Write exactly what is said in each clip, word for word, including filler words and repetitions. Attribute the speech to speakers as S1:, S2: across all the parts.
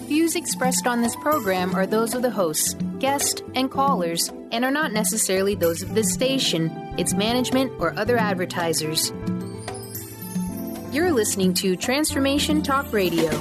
S1: views expressed on this program are those of the hosts, guests, and callers, and are not necessarily those of this station, its management, or other advertisers. You're listening to Transformation Talk Radio.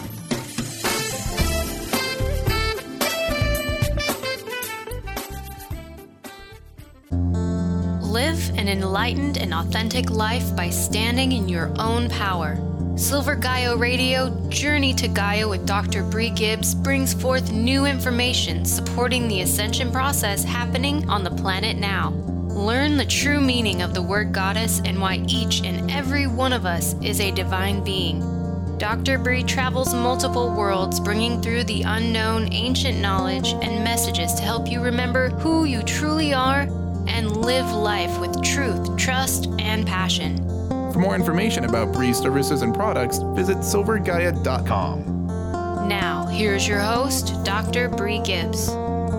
S1: Live an enlightened and authentic life by standing in your own power. Silver Gaia Radio, Journey to Gaia with Doctor Bree Gibbs brings forth new information supporting the ascension process happening on the planet now. Learn the true meaning of the word goddess and why each and every one of us is a divine being. Doctor Bree travels multiple worlds, bringing through the unknown ancient knowledge and messages to help you remember who you truly are and live life with truth, trust, and passion.
S2: For more information about Bree's services and products, visit silver gaia dot com.
S1: Now, here's your host, Doctor Bree Gibbs.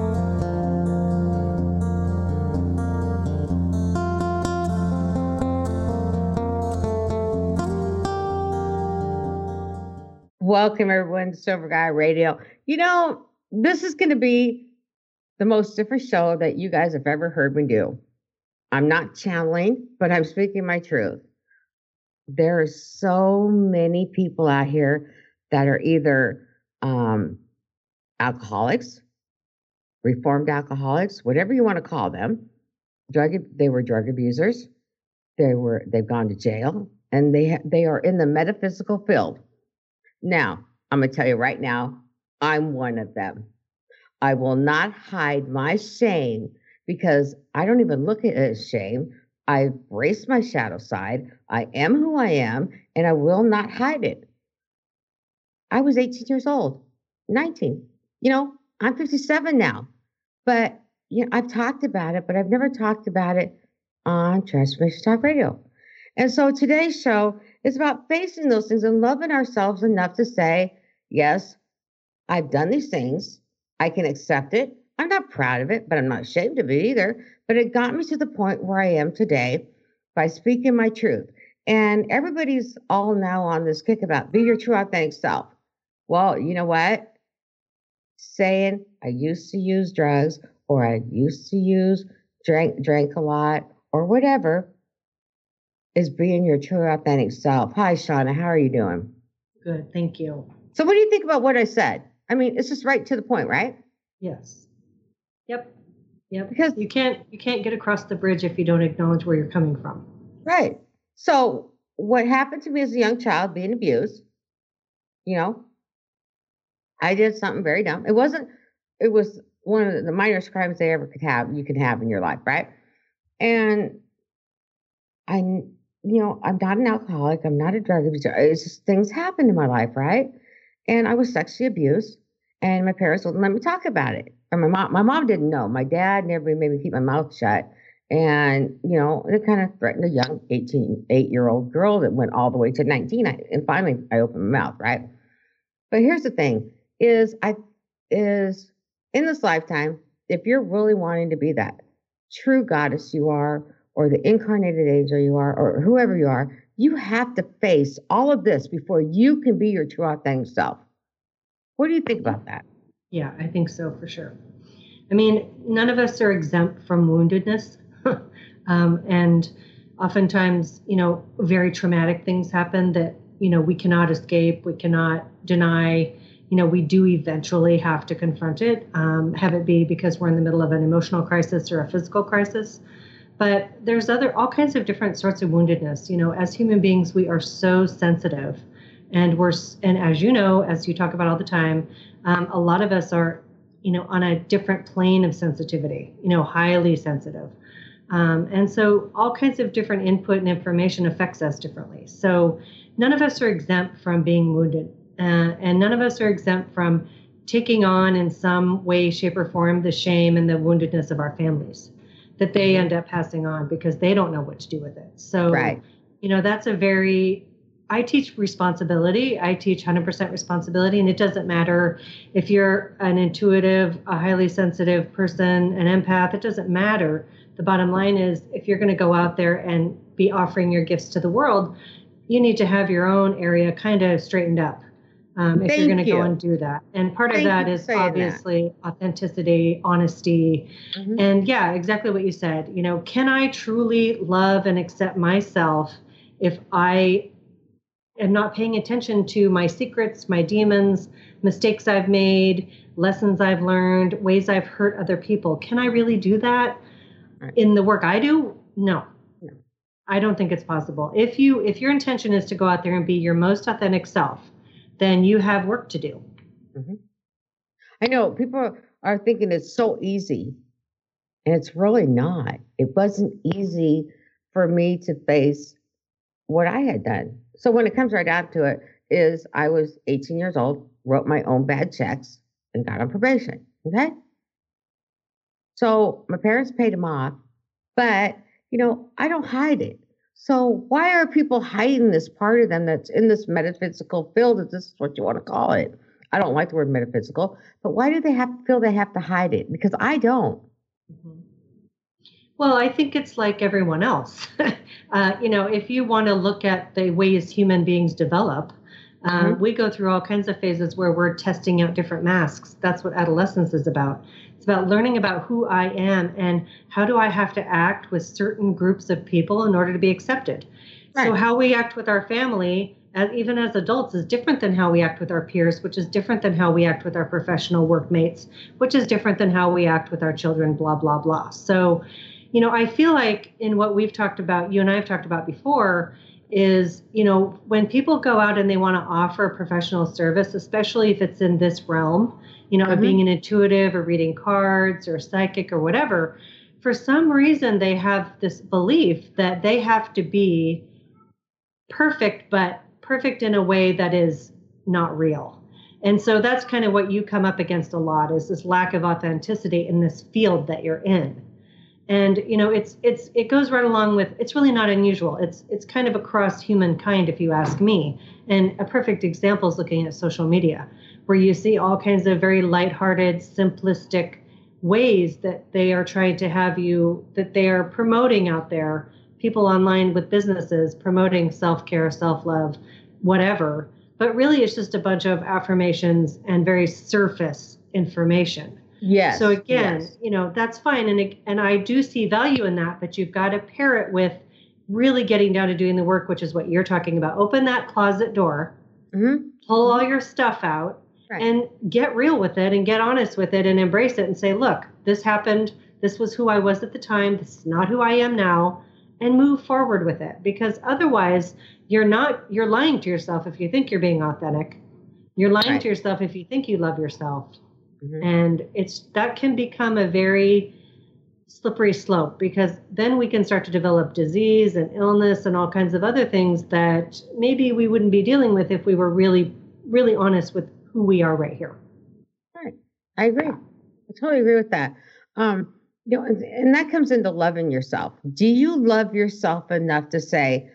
S3: Welcome, everyone, to Silver Gaia Radio. You know, this is going to be the most different show that you guys have ever heard me do. I'm not channeling, but I'm speaking my truth. There are so many people out here that are either um, alcoholics, reformed alcoholics, whatever you want to call them. Drug, they were drug abusers. They were, they've gone to jail, and they ha- they are in the metaphysical field. Now, I'm going to tell you right now, I'm one of them. I will not hide my shame because I don't even look at it as shame. I embrace my shadow side. I am who I am, and I will not hide it. I was eighteen years old, nineteen. You know, I'm fifty-seven now. But you know, I've talked about it, but I've never talked about it on Transformation Talk Radio. And so today's show is about facing those things and loving ourselves enough to say, yes, I've done these things. I can accept it. I'm not proud of it, but I'm not ashamed of it either. But it got me to the point where I am today by speaking my truth. And everybody's all now on this kick about be your true authentic self. Well, you know what? Saying I used to use drugs or I used to use, drank, drank a lot or whatever is being your true authentic self. Hi, Shauna. How are you doing?
S4: Good. Thank you.
S3: So what do you think about what I said? I mean, it's just right to the point, right?
S4: Yes. Yep. Yep.
S3: Because
S4: you can't you can't get across the bridge if you don't acknowledge where you're coming from.
S3: Right. So what happened to me as a young child being abused, you know, I did something very dumb. It wasn't, it was one of the minor crimes they ever could have, you can have in your life, right? And I, you know, I'm not an alcoholic. I'm not a drug abuser. It's just things happened in my life, right? And I was sexually abused, and my parents wouldn't let me talk about it. Or my mom, my mom didn't know. My dad never made me keep my mouth shut. And, you know, it kind of threatened a young eighteen, eight-year-old girl that went all the way to nineteen. I, and finally, I opened my mouth, right? But here's the thing, is I is in this lifetime, if you're really wanting to be that true goddess you are, or the incarnated angel you are, or whoever you are, you have to face all of this before you can be your true authentic self. What do you think about that?
S4: Yeah, I think so for sure. I mean, none of us are exempt from woundedness. um, and oftentimes, you know, very traumatic things happen that, you know, we cannot escape, we cannot deny. You know, we do eventually have to confront it, um, have it be because we're in the middle of an emotional crisis or a physical crisis. But there's other, all kinds of different sorts of woundedness. You know, as human beings, we are so sensitive. And we're, and as you know, as you talk about all the time, um, a lot of us are, you know, on a different plane of sensitivity, you know, highly sensitive. Um, and so all kinds of different input and information affects us differently. So none of us are exempt from being wounded. Uh, and none of us are exempt from taking on in some way, shape, or form the shame and the woundedness of our families that they end up passing on because they don't know what to do with it. So,
S3: right.
S4: you know, that's a very, I teach responsibility. I teach one hundred percent responsibility. And it doesn't matter if you're an intuitive, a highly sensitive person, an empath, it doesn't matter. The bottom line is if you're going to go out there and be offering your gifts to the world, you need to have your own area kind of straightened up. Um, if
S3: Thank
S4: you're going to
S3: you.
S4: go and do that. And part
S3: Thank
S4: of that
S3: you
S4: is
S3: for saying that.
S4: obviously authenticity, honesty.
S3: Mhm.
S4: And yeah, exactly what you said. You know, can I truly love and accept myself if I am not paying attention to my secrets, my demons, mistakes I've made, lessons I've learned, ways I've hurt other people? Can I really do that
S3: Right.
S4: in the work I do? No.
S3: No.
S4: I don't think it's possible. If you if your intention is to go out there and be your most authentic self, then you have work to do.
S3: Mhm. I know people are thinking it's so easy, and it's really not. It wasn't easy for me to face what I had done. So when it comes right down to it, is I was eighteen years old, wrote my own bad checks, and got on probation. Okay. So my parents paid them off, but you know, I don't hide it. So why are people hiding this part of them that's in this metaphysical field, if this is what you want to call it? I don't like the word metaphysical, but why do they have to feel they have to hide it? Because I don't.
S4: Mhm. Well, I think it's like everyone else. uh, you know, if you want to look at the ways human beings develop, uh,
S3: Mhm.
S4: we go through all kinds of phases where we're testing out different masks. That's what adolescence is about. It's about learning about who I am and how do I have to act with certain groups of people in order to be accepted. So
S3: Right.
S4: how we act with our family, as, even as adults, is different than how we act with our peers, which is different than how we act with our professional workmates, which is different than how we act with our children, blah, blah, blah. So, you know, I feel like in what we've talked about, you and I have talked about before, is, you know, when people go out and they want to offer professional service, especially if it's in this realm, you know, of
S3: Mhm.
S4: being an intuitive or reading cards or psychic or whatever, for some reason they have this belief that they have to be perfect, but perfect in a way that is not real. And so that's kind of what you come up against a lot, is this lack of authenticity in this field that you're in. And you know, it's it's it goes right along with, it's really not unusual. It's it's kind of across humankind, if you ask me. And a perfect example is looking at social media, where you see all kinds of very lighthearted, simplistic ways that they are trying to have you, that they are promoting out there. People online with businesses promoting self-care, self-love, whatever. But really, it's just a bunch of affirmations and very surface information.
S3: Yes.
S4: So again,
S3: yes.
S4: you know, that's fine. And, it- and I do see value in that, but you've got to pair it with really getting down to doing the work, which is what you're talking about. Open that closet door,
S3: Mhm.
S4: pull all your stuff out,
S3: Right.
S4: and get real with it and get honest with it and embrace it and say, look, this happened. This was who I was at the time. This is not who I am now. And move forward with it. Because otherwise, you're not, you're lying to yourself if you think you're being authentic. You're lying
S3: Right.
S4: to yourself if you think you love yourself.
S3: Mhm.
S4: And it's, that can become a very slippery slope, because then we can start to develop disease and illness and all kinds of other things that maybe we wouldn't be dealing with if we were really, really honest with who we are right here.
S3: Right. I agree. I totally agree with that. Um, you know, and, and that comes into loving yourself. Do you love yourself enough to say,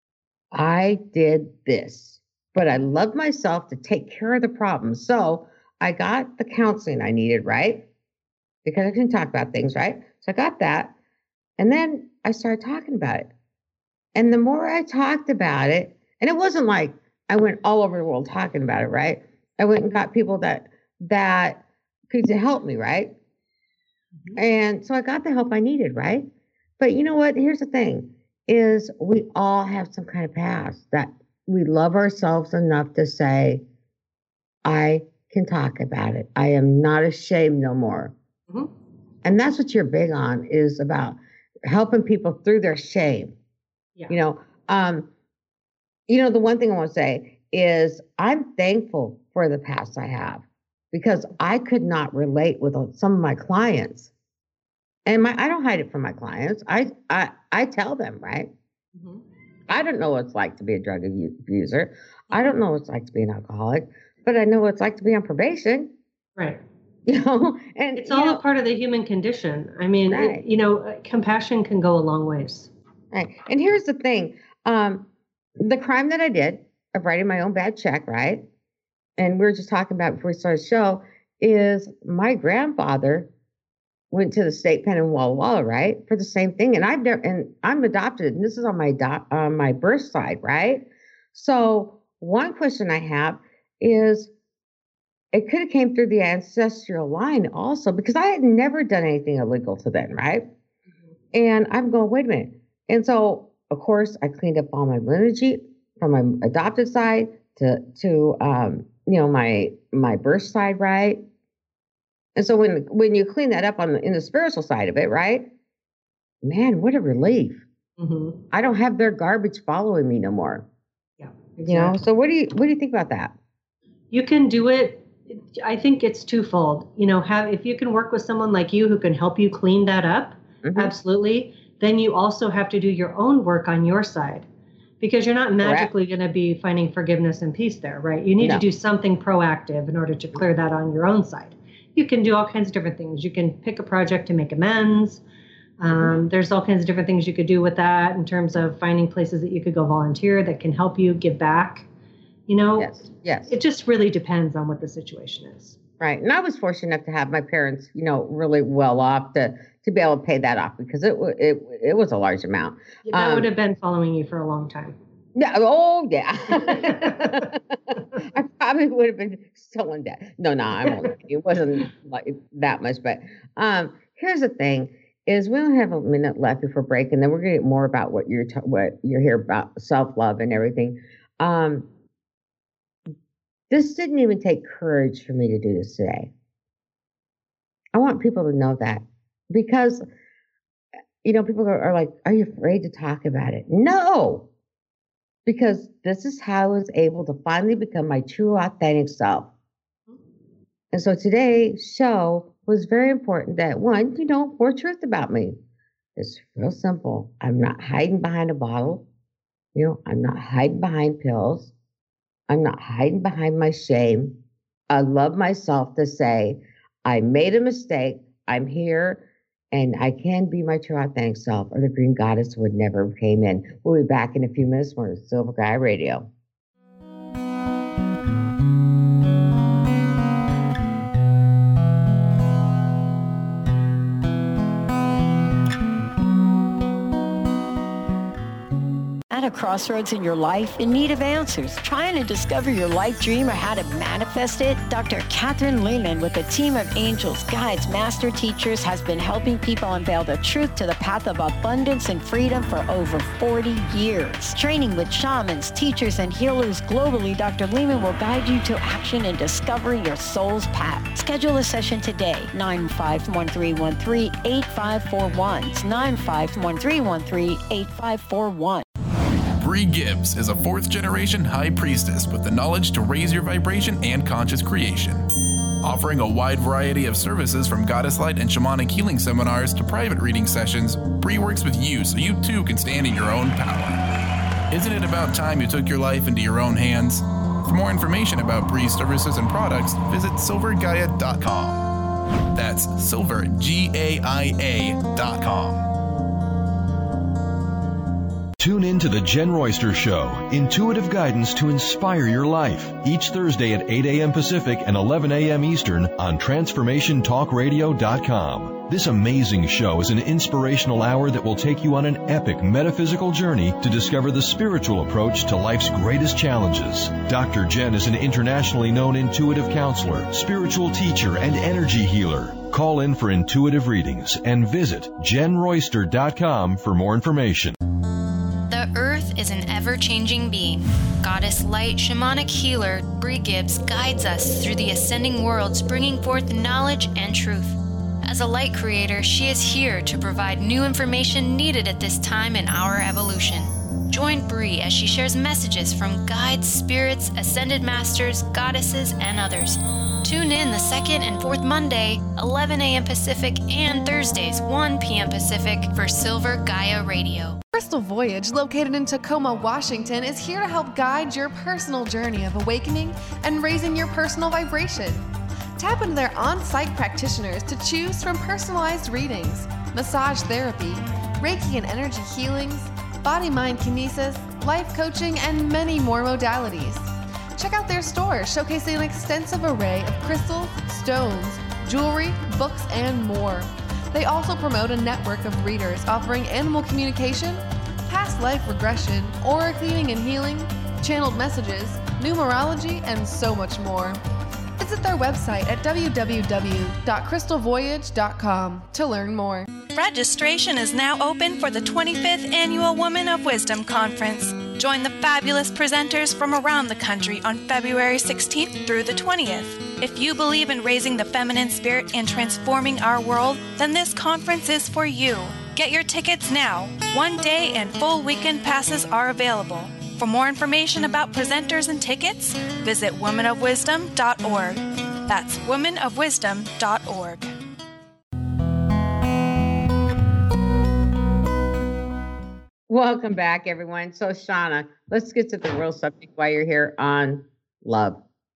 S3: I did this, but I love myself to take care of the problem? So I got the counseling I needed, right? Because I couldn't talk about things, right? So I got that. And then I started talking about it. And the more I talked about it, and it wasn't like I went all over the world talking about it, right? I went and got people that that could help me, right?
S4: Mhm.
S3: And so I got the help I needed, right? But you know what? Here's the thing is we all have some kind of past that we love ourselves enough to say, I can talk about it. I am not ashamed no more.
S4: Mhm.
S3: And that's what you're big on, is about helping people through their shame.
S4: Yeah.
S3: You know, um, you know, the one thing I want to say is I'm thankful for the past I have, because I could not relate with uh, some of my clients. And my I don't hide it from my clients. I I I tell them, right?
S4: Mhm.
S3: I don't know what it's like to be a drug abu- abuser. I don't know what it's like to be an alcoholic, but I know what it's like to be on probation.
S4: Right.
S3: You know, and
S4: It's
S3: you
S4: all
S3: know,
S4: a part of the human condition. I mean,
S3: Right.
S4: it, you know, uh, compassion can go a long ways.
S3: right. And here's the thing: um, the crime that I did of writing my own bad check, right? And we were just talking about before we started the show, is my grandfather went to the state pen in Walla Walla, right, for the same thing. And I've never, and I'm adopted, and this is on my do, on my birth side, right? So one question I have is it could have came through the ancestral line also, because I had never done anything illegal to them, right? Mm-hmm. And I'm going, wait a minute. And so, of course, I cleaned up all my lineage from my adopted side to, to um, you know, my my birth side, right? And so when when you clean that up on the, in the spiritual side of it, right? Man, what a relief. Mm-hmm. I don't have their garbage following me no more.
S4: Yeah, exactly.
S3: You know, so what do you what do you think about that?
S4: You can do it. I think it's twofold. You know, have if you can work with someone like you who can help you clean that up, mm-hmm. absolutely. Then you also have to do your own work on your side, because you're not magically going to be finding forgiveness and peace there, right? You need no. to do something proactive in order to clear that on your own side. You can do all kinds of different things. You can pick a project to make amends. Um, mm-hmm. There's all kinds of different things you could do with that in terms of finding places that you could go volunteer that can help you give back. You know,
S3: yes, yes.
S4: It just really depends on what the situation is.
S3: Right. And I was fortunate enough to have my parents, you know, really well off to, to be able to pay that off, because it it it was a large amount.
S4: Yeah, that um, would have been following you for a long time.
S3: Yeah. Oh, yeah. I probably would have been still in debt. No, no, I won't. It wasn't like that much. But um, here's the thing: is we only have a minute left before break, and then we're going to get more about what you're t- what you're here about, self love and everything. Um, This didn't even take courage for me to do this today. I want people to know that, because, you know, people are like, are you afraid to talk about it? No, because this is how I was able to finally become my true, authentic self. And so today's show was very important that, one, you know, more truth about me. It's real simple. I'm not hiding behind a bottle. You know, I'm not hiding behind pills. I'm not hiding behind my shame. I love myself to say, I made a mistake. I'm here, and I can be my true authentic self, or the Green Goddess would never have came in. We'll be back in a few minutes more Silver Gaia Radio.
S5: At a crossroads in your life, in need of answers, trying to discover your life dream or how to manifest it, Doctor Catherine Lehman, with a team of angels, guides, master teachers, has been helping people unveil the truth to the path of abundance and freedom for over forty years. Training with shamans, teachers, and healers globally, Doctor Lehman will guide you to action and discover your soul's path. Schedule a session today, nine five one three one three eight five four one. It's nine five one three one three eight five four one.
S2: Bree Gibbs is a fourth-generation high priestess with the knowledge to raise your vibration and conscious creation. Offering a wide variety of services from goddess light and shamanic healing seminars to private reading sessions, Bree works with you so you too can stand in your own power. Isn't it about time you took your life into your own hands? For more information about Bree's services and products, visit silver gaia dot com. That's silver, G A I A dot com.
S6: Tune in to The Jen Royster Show, intuitive guidance to inspire your life, each Thursday at eight a.m. Pacific and eleven a.m. Eastern on transformation talk radio dot com. This amazing show is an inspirational hour that will take you on an epic metaphysical journey to discover the spiritual approach to life's greatest challenges. Doctor Jen is an internationally known intuitive counselor, spiritual teacher, and energy healer. Call in for intuitive readings and visit jen royster dot com for more information.
S1: The Earth is an ever-changing being. Goddess Light Shamanic Healer Bree Gibbs guides us through the ascending worlds, bringing forth knowledge and truth. As a light creator, she is here to provide new information needed at this time in our evolution. Join Bree as she shares messages from guides, spirits, ascended masters, goddesses, and others. Tune in the second and fourth Monday, eleven a.m. Pacific, and Thursdays, one p.m. Pacific for Silver Gaia Radio.
S7: Crystal Voyage, located in Tacoma, Washington, is here to help guide your personal journey of awakening and raising your personal vibration. Tap into their on-site practitioners to choose from personalized readings, massage therapy, Reiki and energy healings, body-mind kinesis, life coaching, and many more modalities. Check out their store, showcasing an extensive array of crystals, stones, jewelry, books, and more. They also promote a network of readers offering animal communication, past life regression, aura cleaning and healing, channeled messages, numerology, and so much more. Visit their website at w w w dot crystal voyage dot com to learn more.
S8: Registration is now open for the twenty-fifth Annual Women of Wisdom Conference. Join the fabulous presenters from around the country on February sixteenth through the twentieth. If you believe in raising the feminine spirit and transforming our world, then this conference is for you. Get your tickets now. One day and full weekend passes are available. For more information about presenters and tickets, visit women of wisdom dot org. That's women of wisdom dot org.
S3: Welcome back, everyone. So, Shauna, let's get to the real subject while you're here on love.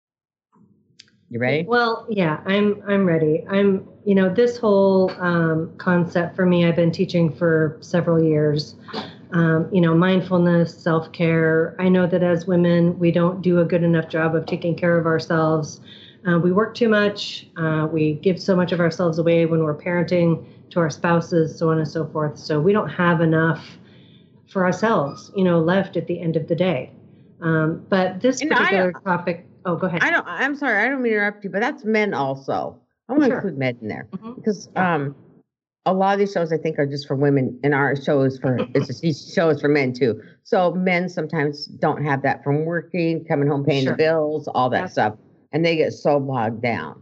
S3: You ready?
S4: Well, yeah, I'm I'm ready. I'm, you know, this whole um, concept for me, I've been teaching for several years. Um, you know, mindfulness, self-care. I know that as women, we don't do a good enough job of taking care of ourselves. Uh, we work too much. Uh, we give so much of ourselves away when we're parenting to our spouses, so on and so forth. So we don't have enough for ourselves, you know, left at the end of the day. Um, but this
S3: And
S4: particular topic, oh, go ahead.
S3: I don't, I'm sorry, I don't mean to interrupt you, but that's men also. I want to
S4: Sure.
S3: include men in there
S4: Mhm.
S3: because um, a lot of these shows I think are just for women, and our show is for it's just, these shows for men too. So men sometimes don't have that from working, coming home, paying
S4: Sure.
S3: the bills, all that
S4: Yep.
S3: stuff, and they get so bogged down.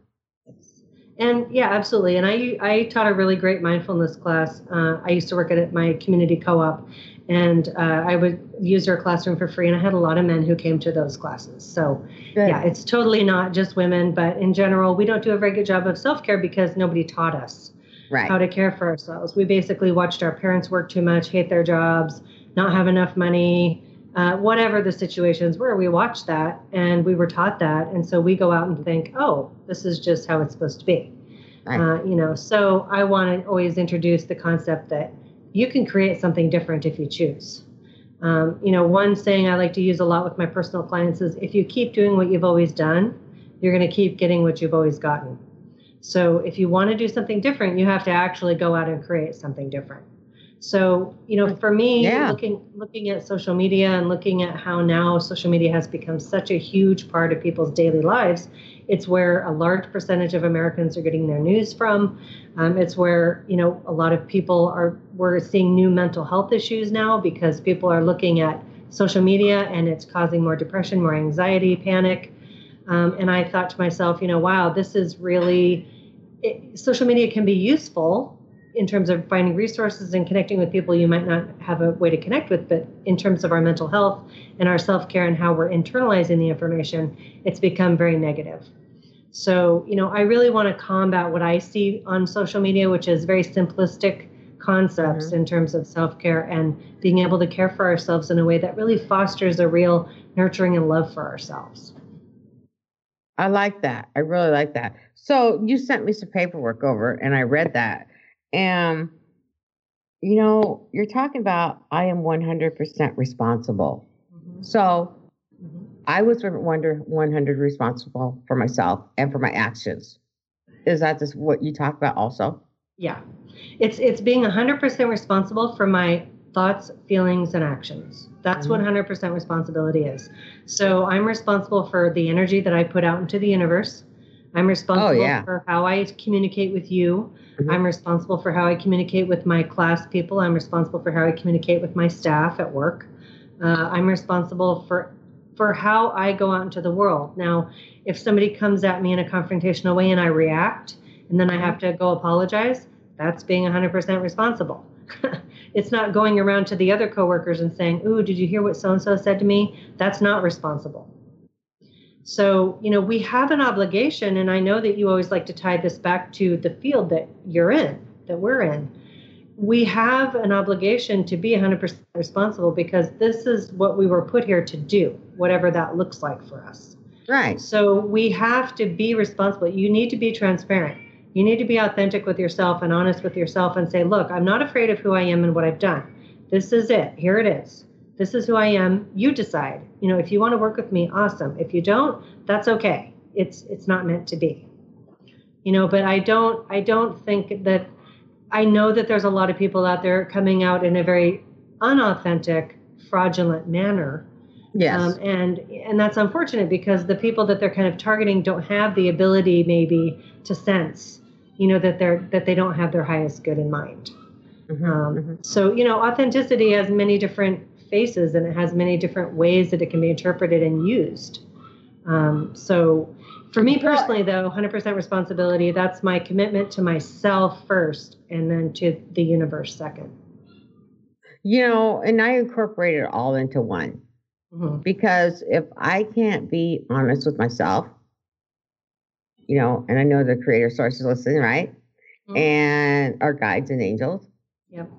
S4: And yeah, absolutely. And I I taught a really great mindfulness class. Uh, I used to work at it, my community co-op, and uh, I would use their classroom for free. And I had a lot of men who came to those classes. So
S3: Good.
S4: yeah, it's totally not just women, but in general, we don't do a very good job of self-care because nobody taught us
S3: Right.
S4: how to care for ourselves. We basically watched our parents work too much, hate their jobs, not have enough money, uh, whatever the situations were. We watched that and we were taught that. And so we go out and think, oh, this is just how it's supposed to be.
S3: Right.
S4: Uh, you know, so I want to always introduce the concept that you can create something different if you choose. Um, you know, one saying I like to use a lot with my personal clients is if you keep doing what you've always done, you're going to keep getting what you've always gotten. So if you want to do something different, you have to actually go out and create something different. So, you know, for me,
S3: Yeah.
S4: looking looking at social media and looking at how now social media has become such a huge part of people's daily lives, it's where a large percentage of Americans are getting their news from. Um, it's where, you know, a lot of people are, we're seeing new mental health issues now because people are looking at social media and it's causing more depression, more anxiety, panic. Um, and I thought to myself, you know, wow, this is really, it, social media can be useful in terms of finding resources and connecting with people you might not have a way to connect with, but in terms of our mental health and our self-care and how we're internalizing the information, it's become very negative. So, you know, I really want to combat what I see on social media, which is very simplistic concepts
S3: Mm-hmm.
S4: in terms of self-care and being able to care for ourselves in a way that really fosters a real nurturing and love for ourselves.
S3: I like that. I really like that. So you sent me some paperwork over and I read that. And, you know, you're talking about I am one hundred percent responsible.
S4: Mm-hmm.
S3: So
S4: Mm-hmm.
S3: I was wonder one hundred responsible for myself and for my actions. Is that just what you talk about also?
S4: Yeah, it's it's being one hundred percent responsible for my thoughts, feelings, and actions. That's what one hundred percent responsibility is. So I'm responsible for the energy that I put out into the universe. I'm responsible
S3: Oh, yeah.
S4: for how I communicate with you.
S3: Mhm.
S4: I'm responsible for how I communicate with my class people. I'm responsible for how I communicate with my staff at work. Uh, I'm responsible for for how I go out into the world. Now, if somebody comes at me in a confrontational way and I react, and then I have to go apologize, that's being one hundred percent responsible. It's not going around to the other coworkers and saying, ooh, did you hear what so-and-so said to me? That's not responsible. So, you know, we have an obligation, and I know that you always like to tie this back to the field that you're in, that we're in. We have an obligation to be one hundred percent responsible because this is what we were put here to do, whatever that looks like for us.
S3: Right.
S4: So we have to be responsible. You need to be transparent. You need to be authentic with yourself and honest with yourself and say, look, I'm not afraid of who I am and what I've done. This is it. Here it is. This is who I am. You decide. You know, if you want to work with me, awesome. If you don't, that's okay. It's it's not meant to be. You know, but I don't I don't think that I know that there's a lot of people out there coming out in a very unauthentic, fraudulent manner
S3: Yes.
S4: Um, and and that's unfortunate because the people that they're kind of targeting don't have the ability maybe to sense, you know, that they're that they don't have their highest good in mind.
S3: Mm-hmm,
S4: um,
S3: mm-hmm.
S4: So, you know, authenticity has many different faces and it has many different ways that it can be interpreted and used. Um, so for me personally, though, one hundred percent responsibility, that's my commitment to myself first and then to the universe second.
S3: You know, and I incorporate it all into one. Mm-hmm. Because if I can't be honest with myself, you know, and I know the creator source is listening, right? Mm-hmm. And our guides and angels.
S4: Yep.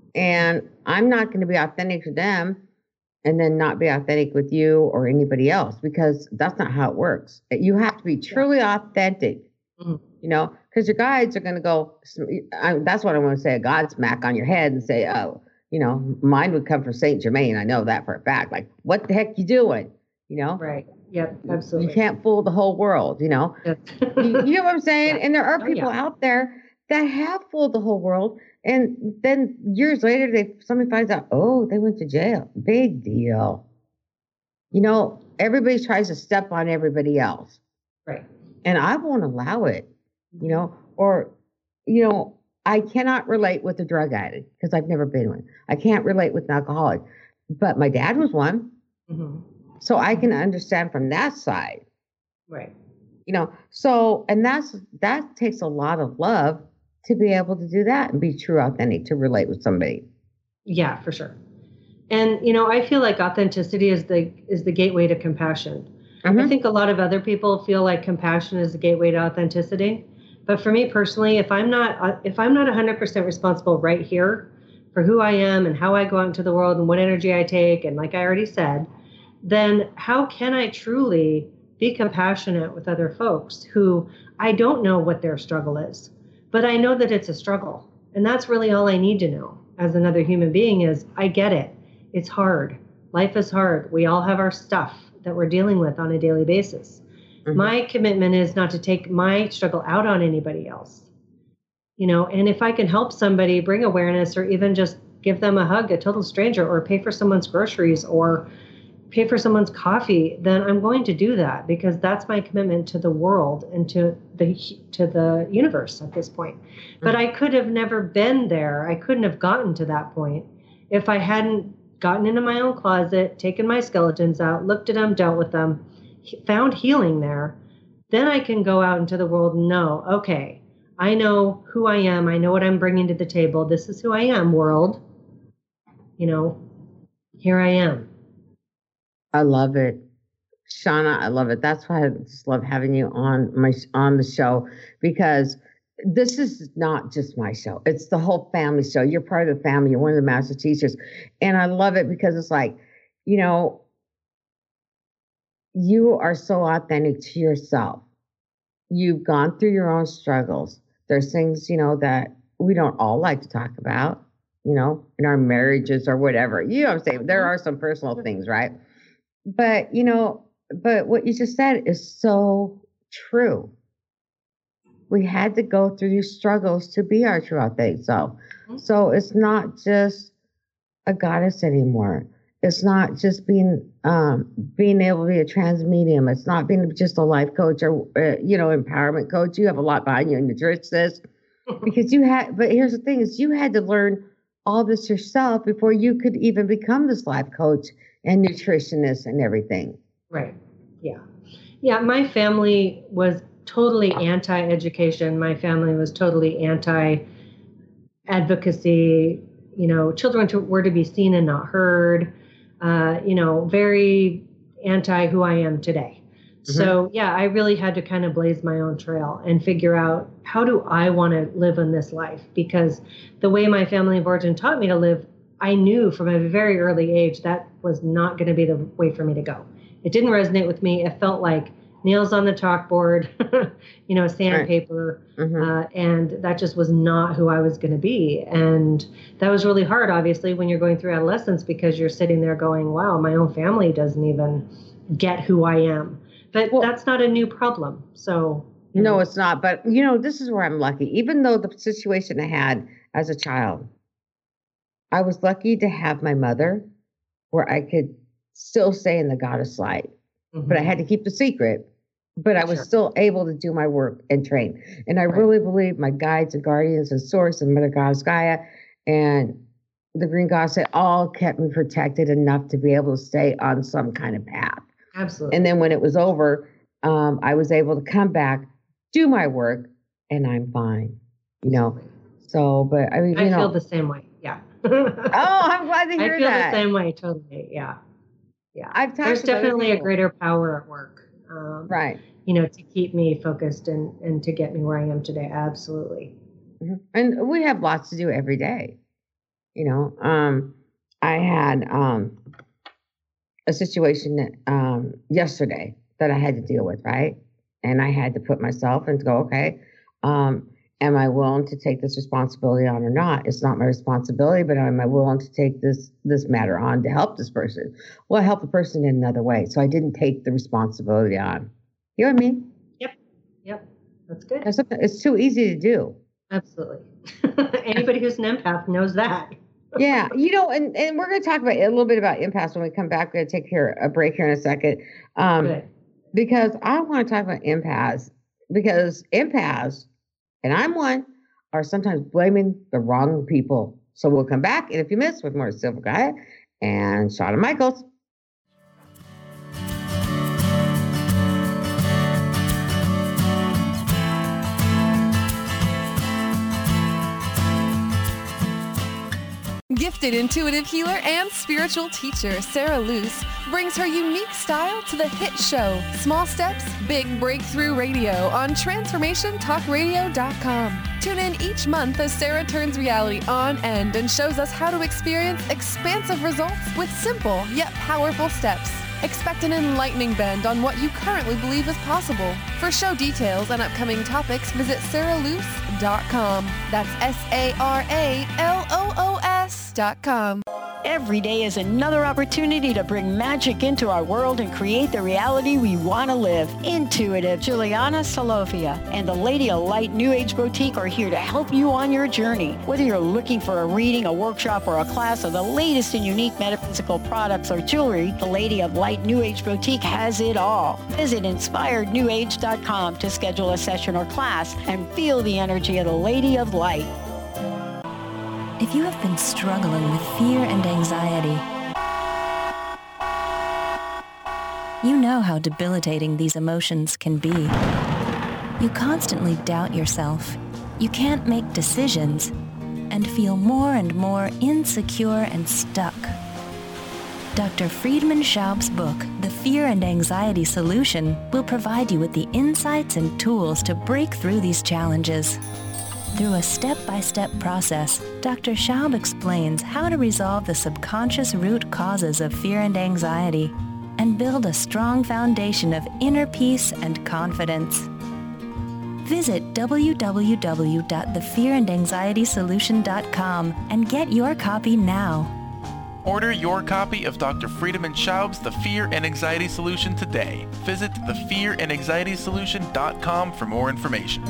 S3: And I'm not going to be authentic to them and then not be authentic with you or anybody else, because that's not how it works. You have to be truly yeah. authentic, mm-hmm. you know, because your guides are going to go, I, that's what I want to say, a God smack on your head and say, oh, you know, mine would come from Saint Germain. I know that for a fact. Like, what the heck you doing? You know?
S4: Right. Yep. Absolutely.
S3: You can't fool the whole world, you know?
S4: Yep.
S3: you, you know what I'm saying? Yeah. And there are people
S4: oh, yeah.
S3: out there that have fooled the whole world. And then years later, they somebody finds out, oh, they went to jail. Big deal. You know, everybody tries to step on everybody else.
S4: Right.
S3: And I won't allow it, you know, or, you know, I cannot relate with a drug addict because I've never been one. I can't relate with an alcoholic, but my dad was one. Mm-hmm. So I can understand from that side.
S4: Right.
S3: You know, so, and that's, that takes a lot of love to be able to do that and be true, authentic, to relate with somebody.
S4: Yeah, for sure. And, you know, I feel like authenticity is the, is the gateway to compassion. Mm-hmm. I think a lot of other people feel like compassion is the gateway to authenticity. But for me personally, if I'm not if I'm not one hundred percent responsible right here for who I am and how I go out into the world and what energy I take, and like I already said, then how can I truly be compassionate with other folks who I don't know what their struggle is, but I know that it's a struggle. And that's really all I need to know as another human being is I get it. It's hard. Life is hard. We all have our stuff that we're dealing with on a daily basis. Mm-hmm. My commitment is not to take my struggle out on anybody else, you know, and if I can help somebody bring awareness or even just give them a hug, a total stranger, or pay for someone's groceries or pay for someone's coffee, then I'm going to do that because that's my commitment to the world and to the, to the universe at this point. Mm-hmm. But I could have never been there. I couldn't have gotten to that point if I hadn't gotten into my own closet, taken my skeletons out, looked at them, dealt with them, found healing there. Then I can go out into the world and know, okay, I know who I am. I know what I'm bringing to the table. This is who I am, world. You know, here I am.
S3: I love it. Shauna, I love it. That's why I just love having you on my on the show, because this is not just my show. It's the whole family show. You're part of the family. You're one of the master teachers. And I love it because it's like, you know, you are so authentic to yourself. You've gone through your own struggles. There's things, you know, that we don't all like to talk about, you know, in our marriages or whatever. You know what I'm saying? There are some personal things, right? But, you know, but what you just said is so true. We had to go through these struggles to be our true authentic self. So it's not just a goddess anymore. It's not just being um, being able to be a trans medium. It's not being just a life coach or, uh, you know, empowerment coach. You have a lot behind you in the church, sis. Because you had, but here's the thing is you had to learn all this yourself before you could even become this life coach and nutritionist and everything.
S4: Right. Yeah. Yeah. My family was totally anti-education. My family was totally anti-advocacy. You know, children to, were to be seen and not heard. Uh, you know, very anti who I am today. Mm-hmm. So yeah, I really had to kind of blaze my own trail and figure out how do I want to live in this life? Because the way my family of origin taught me to live, I knew from a very early age that was not going to be the way for me to go. It didn't resonate with me. It felt like nails on the chalkboard, you know, sandpaper. Right. Mm-hmm. Uh, and that just was not who I was going to be. And that was really hard, obviously, when you're going through adolescence, because you're sitting there going, wow, my own family doesn't even get who I am. But well, that's not a new problem. So,
S3: you know. No, it's not. But, you know, this is where I'm lucky. Even though the situation I had as a child, I was lucky to have my mother where I could still stay in the goddess light. Mm-hmm. But I had to keep the secret. But I was sure. still able to do my work and train. And I right. really believe my guides and guardians and Source and Mother Goddess Gaia and the Green Goddess, it all kept me protected enough to be able to stay on some kind of path.
S4: Absolutely.
S3: And then when it was over, um, I was able to come back, do my work, and I'm fine. You know, so, but I mean,
S4: I
S3: you know.
S4: feel the same way. Yeah.
S3: Oh, I'm glad to hear
S4: I feel
S3: that.
S4: the same way. Totally. Yeah. Yeah.
S3: I've
S4: There's definitely a greater power at work. Um,
S3: right.
S4: You know, to keep me focused and, and to get me where I am today. Absolutely.
S3: Mm-hmm. And we have lots to do every day. You know, um, I had um, a situation that, um, yesterday that I had to deal with, right? And I had to put myself and go, okay, um, am I willing to take this responsibility on or not? It's not my responsibility, but am I willing to take this this matter on to help this person? Well, I help the person in another way. So I didn't take the responsibility on. You know what I mean?
S4: Yep. Yep. That's good.
S3: That's, it's too easy to do.
S4: Absolutely. Anybody who's an empath knows that.
S3: Yeah. You know, and, and we're going to talk about a little bit about empaths when we come back. We're going to take care a break here in a second. Um,
S4: good.
S3: Because I want to talk about empaths, because empaths, and I'm one, are sometimes blaming the wrong people. So we'll come back in a few minutes with more Silver Gaia and Shauna Michaels.
S7: Gifted intuitive healer and spiritual teacher Sarah Luce brings her unique style to the hit show Small Steps, Big Breakthrough Radio on transformation talk radio dot com. Tune in each month as Sarah turns reality on end and shows us how to experience expansive results with simple yet powerful steps. Expect an enlightening bend on what you currently believe is possible. For show details and upcoming topics, visit sarah luce dot com. That's S A R A L O O S dot com.
S5: Every day is another opportunity to bring magic into our world and create the reality we want to live. Intuitive Juliana Salofia and the Lady of Light New Age Boutique are here to help you on your journey. Whether you're looking for a reading, a workshop, or a class of the latest and unique metaphysical products or jewelry, the Lady of Light New Age Boutique has it all. Visit inspired new age dot com to schedule a session or class and feel the energy of the Lady of Light.
S9: If you have been struggling with fear and anxiety, you know how debilitating these emotions can be. You constantly doubt yourself, you can't make decisions, and feel more and more insecure and stuck. Doctor Friedemann Schaub's book, The Fear and Anxiety Solution, will provide you with the insights and tools to break through these challenges. Through a step-by-step process, Doctor Schaub explains how to resolve the subconscious root causes of fear and anxiety and build a strong foundation of inner peace and confidence. Visit w w w dot the fear and anxiety solution dot com and get your copy now.
S2: Order your copy of Doctor Friedemann Schaub's The Fear and Anxiety Solution today. Visit the fear and anxiety solution dot com for more information.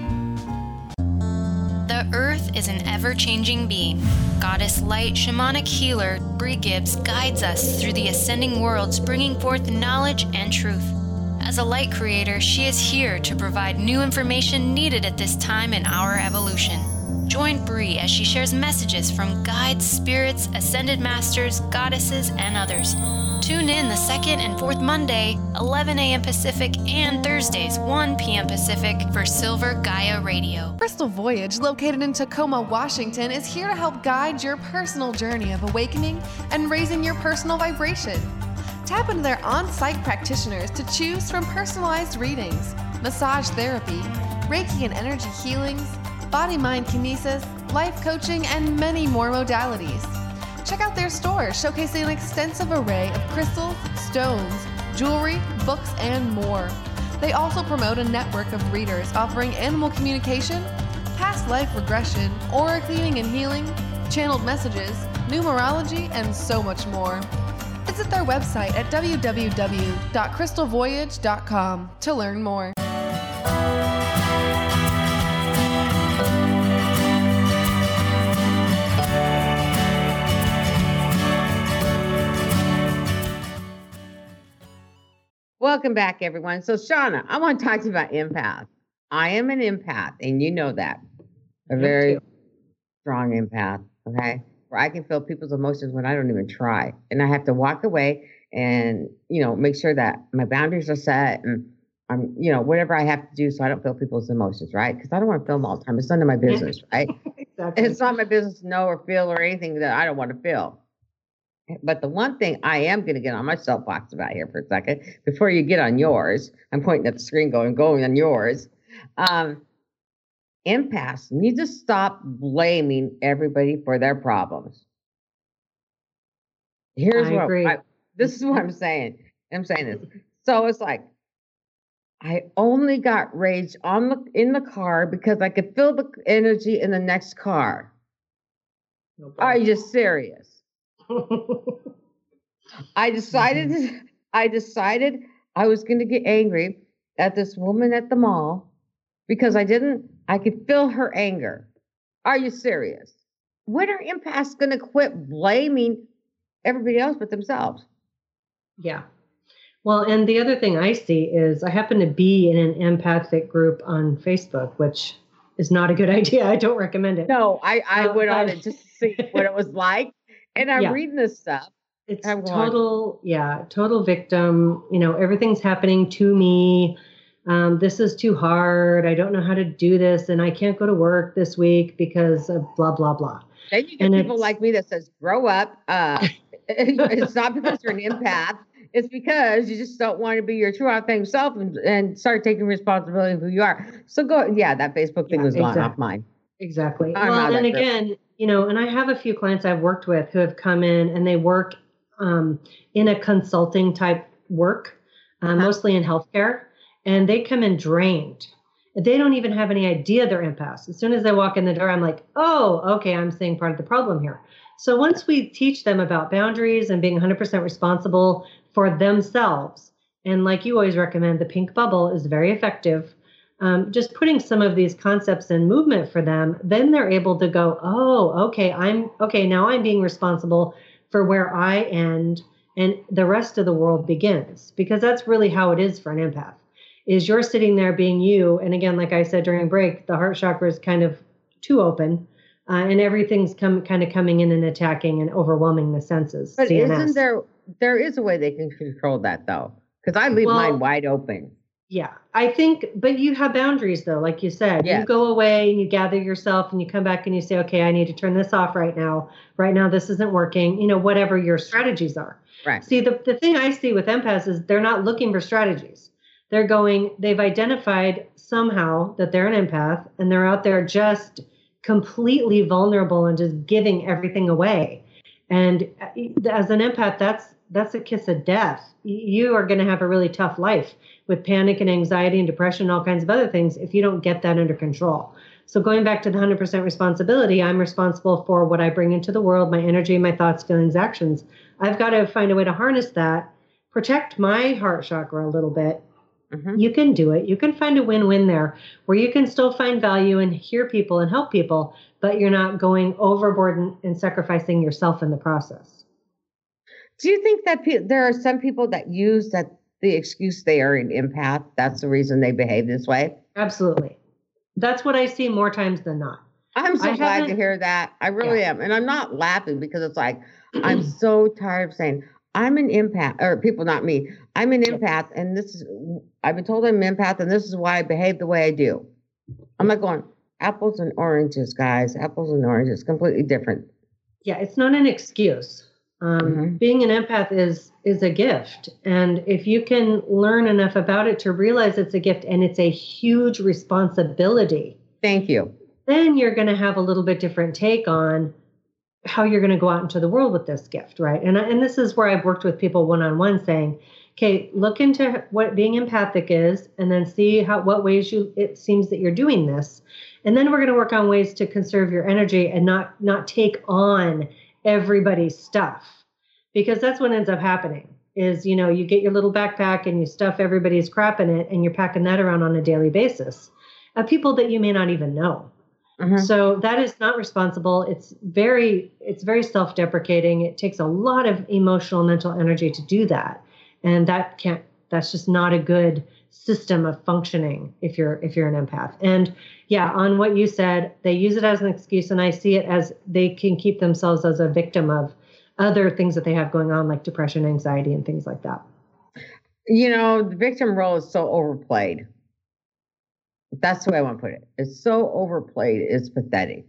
S1: The Earth is an ever-changing being. Goddess Light Shamanic Healer Bree Gibbs guides us through the ascending worlds, bringing forth knowledge and truth. As a light creator, she is here to provide new information needed at this time in our evolution. Join Bree as she shares messages from guides, spirits, ascended masters, goddesses, and others. Tune in the second and fourth Monday, eleven a.m. Pacific, and Thursdays, one p.m. Pacific for Silver Gaia Radio.
S7: Crystal Voyage, located in Tacoma, Washington, is here to help guide your personal journey of awakening and raising your personal vibration. Tap into their on-site practitioners to choose from personalized readings, massage therapy, Reiki and energy healings, body-mind kinesis, life coaching, and many more modalities. Check out their store, showcasing an extensive array of crystals, stones, jewelry, books, and more. They also promote a network of readers offering animal communication, past life regression, aura cleaning and healing, channeled messages, numerology, and so much more. Visit their website at w w w dot crystal voyage dot com to learn more.
S3: Welcome back, everyone. So, Shauna, I want to talk to you about empath. I am an empath, and you know that. A very strong empath, okay? Where I can feel people's emotions when I don't even try. And I have to walk away and, you know, make sure that my boundaries are set and I'm, you know, whatever I have to do so I don't feel people's emotions, right? Because I don't want to feel them all the time. It's none of my business, right?
S4: Exactly.
S3: It's not my business to know or feel or anything that I don't want to feel. But the one thing I am going to get on my soapbox about here for a second, before you get on yours, I'm pointing at the screen going, going on yours. Um, empaths need to stop blaming everybody for their problems. Here's
S4: I
S3: what
S4: agree.
S3: I, this is what I'm saying. I'm saying this. So it's like, I only got rage on the in the car because I could feel the energy in the next car. No Are you just serious? I decided mm-hmm. I decided I was going to get angry at this woman at the mall because I didn't I could feel her anger. Are you serious? When are empaths going to quit blaming everybody else but themselves?
S4: Yeah. Well, and the other thing I see is I happen to be in an empathic group on Facebook, which is not a good idea. I don't recommend it.
S3: No, I, I
S4: um,
S3: went on it just to see what it was like. And I'm
S4: yeah.
S3: reading this stuff.
S4: It's
S3: I'm
S4: total, going, yeah, total victim. You know, everything's happening to me. Um, this is too hard. I don't know how to do this. And I can't go to work this week because of blah, blah, blah.
S3: Then you get and people like me that says, grow up. Uh, it's not because you're an empath. It's because you just don't want to be your true authentic self and, and start taking responsibility of who you are. So go, yeah, that Facebook thing yeah, was exactly. gone off mine.
S4: Exactly. I'm well, and again, group. you know, and I have a few clients I've worked with who have come in and they work um, in a consulting type work, uh, uh-huh. mostly in healthcare, and they come in drained. They don't even have any idea they're empaths. As soon as they walk in the door, I'm like, oh, okay, I'm seeing part of the problem here. So once we teach them about boundaries and being one hundred percent responsible for themselves, and like you always recommend, the pink bubble is very effective, um, just putting some of these concepts in movement for them, then they're able to go, oh, okay, I'm okay, now I'm being responsible for where I end and the rest of the world begins. Because that's really how it is for an empath, is you're sitting there being you. And again, like I said during break, the heart chakra is kind of too open. Uh, and everything's come kind of coming in and attacking and overwhelming the senses.
S3: But
S4: C N S.
S3: Isn't there, there is a way they can control that though? Because I leave well, mine wide open.
S4: Yeah, I think, but you have boundaries though, like you said. Yes. You go away and you gather yourself and you come back and you say, okay, I need to turn this off right now. Right now, this isn't working. You know, whatever your strategies are.
S3: Right.
S4: See, the, the thing I see with empaths is they're not looking for strategies. They're going, they've identified somehow that they're an empath and they're out there just completely vulnerable and just giving everything away. And as an empath, that's that's a kiss of death. You are going to have a really tough life with panic and anxiety and depression and all kinds of other things if you don't get that under control. So going back to the one hundred percent responsibility, I'm responsible for what I bring into the world, my energy, my thoughts, feelings, actions. I've got to find a way to harness that, protect my heart chakra a little bit. Mm-hmm. You can do it. You can find a win-win there where you can still find value and hear people and help people, but you're not going overboard and, and sacrificing yourself in the process.
S3: Do you think that pe- there are some people that use that the excuse they are an empath, that's the reason they behave this way?
S4: Absolutely. That's what I see more times than not.
S3: I'm so I glad to hear that. I really yeah. am. And I'm not laughing because it's like, I'm so tired of saying, I'm an empath, or people, not me. I'm an empath, and this is, I've been told I'm an empath, and this is why I behave the way I do. I'm like going, apples and oranges, guys. Apples and oranges, completely different.
S4: Yeah, it's not an excuse. Um, mm-hmm. Being an empath is is a gift. And if you can learn enough about it to realize it's a gift and it's a huge responsibility.
S3: Thank you.
S4: Then you're going to have a little bit different take on how you're going to go out into the world with this gift, right? And, and this is where I've worked with people one-on-one saying, okay, look into what being empathic is and then see how what ways you it seems that you're doing this. And then we're going to work on ways to conserve your energy and not not take on everybody's stuff. Because that's what ends up happening is, you know, you get your little backpack and you stuff everybody's crap in it and you're packing that around on a daily basis of people that you may not even know. Mm-hmm. So that is not responsible. It's very, it's very self-deprecating. It takes a lot of emotional, mental energy to do that. And that can't, That's just not a good system of functioning if you're if you're an empath. And yeah, on what you said, they use it as an excuse, and I see it as they can keep themselves as a victim of other things that they have going on, like depression, anxiety, and things like that.
S3: You know, the victim role is so overplayed. That's the way I want to put it. It's so overplayed, it's pathetic.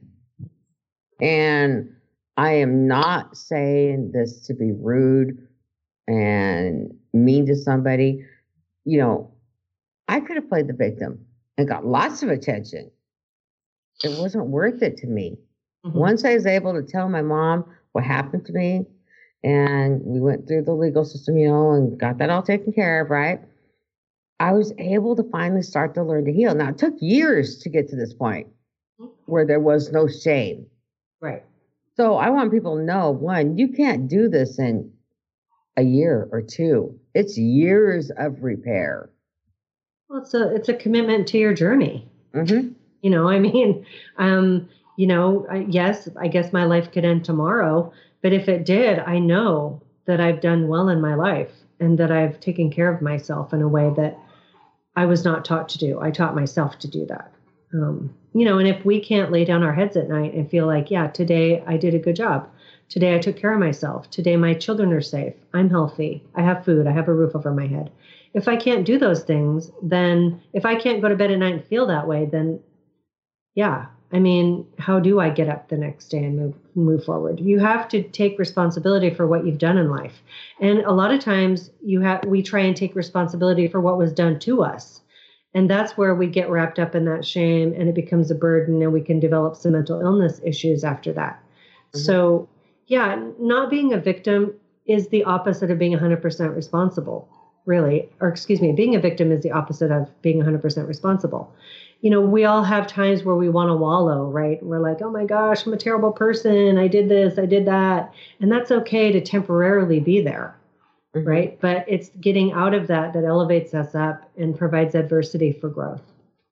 S3: And I am not saying this to be rude and mean to somebody. You know, I could have played the victim and got lots of attention. It wasn't worth it to me. Mm-hmm. Once I was able to tell my mom what happened to me, and we went through the legal system, you know, and got that all taken care of, right? I was able to finally start to learn to heal. Now, it took years to get to this point where there was no shame.
S4: Right.
S3: So I want people to know, one, you can't do this in a year or two. It's years of repair.
S4: Well, it's a, it's a commitment to your journey.
S3: Mm-hmm.
S4: You know, I mean, um, you know, I, yes, I guess my life could end tomorrow, but if it did, I know that I've done well in my life and that I've taken care of myself in a way that I was not taught to do. I taught myself to do that. Um, you know, and if we can't lay down our heads at night and feel like, yeah, today I did a good job. Today I took care of myself. Today my children are safe. I'm healthy. I have food. I have a roof over my head. If I can't do those things, then if I can't go to bed at night and feel that way, then yeah, I mean, how do I get up the next day and move move forward? You have to take responsibility for what you've done in life. And a lot of times you have we try and take responsibility for what was done to us. And that's where we get wrapped up in that shame and it becomes a burden and we can develop some mental illness issues after that. Mm-hmm. So yeah, not being a victim is the opposite of being one hundred percent responsible, really. Or excuse me, being a victim is the opposite of being one hundred percent responsible. You know, we all have times where we want to wallow, right? We're like, oh my gosh, I'm a terrible person. I did this, I did that. And that's okay to temporarily be there, mm-hmm. right? But it's getting out of that that elevates us up and provides adversity for growth.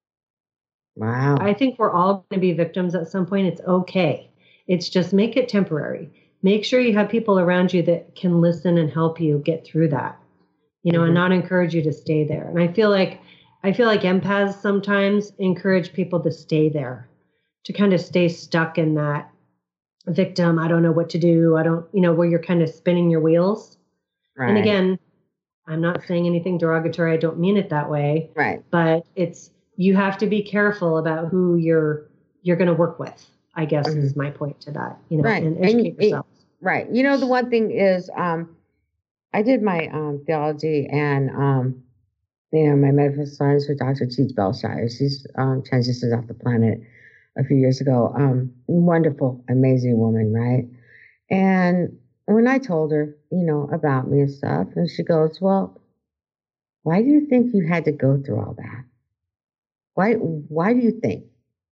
S3: Wow.
S4: I think we're all going to be victims at some point. It's okay. It's just make it temporary. Make sure you have people around you that can listen and help you get through that, you know, mm-hmm. and not encourage you to stay there. And I feel like I feel like empaths sometimes encourage people to stay there, to kind of stay stuck in that victim. I don't know what to do. I don't, you know, where you're kind of spinning your wheels. Right. And again, I'm not saying anything derogatory. I don't mean it that way.
S3: Right.
S4: But it's, you have to be careful about who you're, you're going to work with, I guess mm-hmm. is my point to that, you know,
S3: right.
S4: and educate
S3: and,
S4: yourself.
S3: It, right. You know, the one thing is, um, I did my um, theology and, um, you know, my medical science with Doctor Cheech Belshire. She's um, transitioned off the planet a few years ago. Um, wonderful, amazing woman, right? And when I told her, you know, about me and stuff, and she goes, well, why do you think you had to go through all that? Why, why do you think?